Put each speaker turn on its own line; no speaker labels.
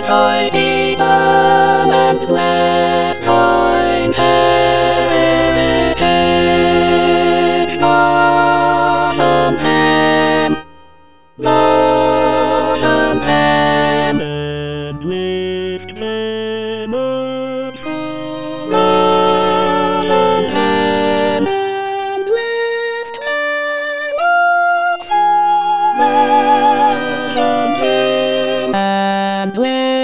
tidy them and rest thine head. Love them, and lift them up. Love them, and lift them up. Love them, and lift